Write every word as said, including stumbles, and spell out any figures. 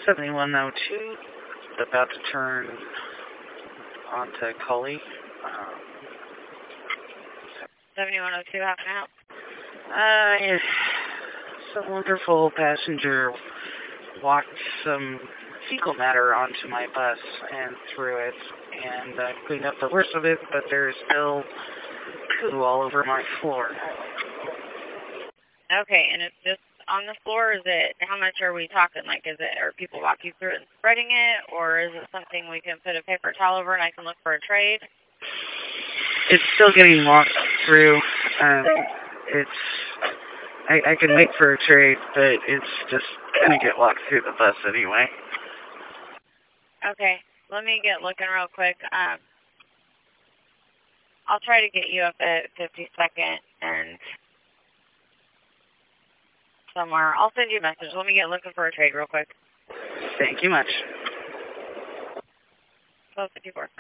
seventy-one oh two, about to turn onto Cully. Um, seventy-one oh two, how can I help? Uh, some wonderful passenger walked some fecal matter onto my bus and threw it, and I cleaned up the worst of it, but there's still poo all over my floor. Okay, and it's just on the floor? Is it, how much are we talking? Like, is it, are people walking through it and spreading it, or is it something we can put a paper towel over and I can look for a trade? It's still getting walked through. Um, it's, I, I can wait for a trade, but it's just going to get walked through the bus anyway. Okay, let me get looking real quick. Um, I'll try to get you up at fifty-second and somewhere. I'll send you a message. Let me get looking for a trade real quick. Thank you much. twelve fifty-four.